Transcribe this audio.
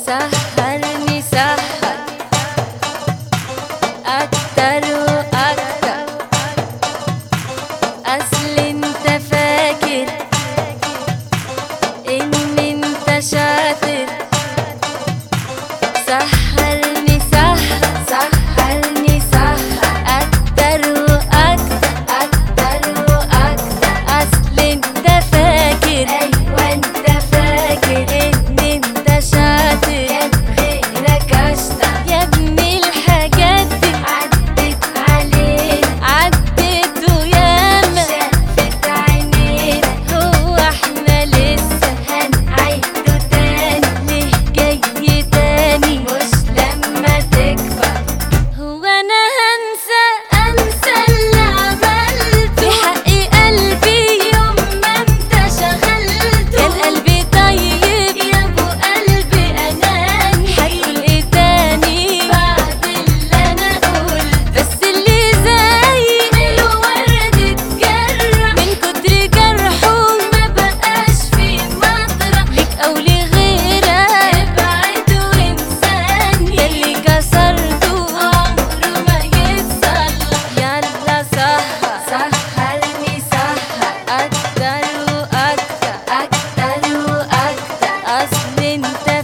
سهرني سهر أكتر وأكتر، أصل انت فاكر إن انت شاطر. سهرني سهر سهرني سهر أكتر وأكتر أكتر وأكتر، أصل انت فاكر أيوة انت فاكر إن انت شاطر، كان غيرك أشطر يا ابني. الحاجات دي عدت علينا عدت وياما شافت عينينا، هو احنا لسه هنعيده تاني؟ ليه جاي تاني مش لما تكبر؟ هو انا هنسى اللي عملته في حق قلبي يوم ما انت شغلته؟ كان قلبي طيب يا ابو قلبي اناني، هتقول ايه تاني بعد اللي انا قلت؟ بس اللي زي الورد اتجرح من كتر جرحه، ما بقاش في مطرح ليك او لغيرك، ابعد وانساني. ده اللي كسرته عمره ما يتصلح. يلا سهر سهرني سهر أكتر وأكتر أكتر وأكتر، أصل انت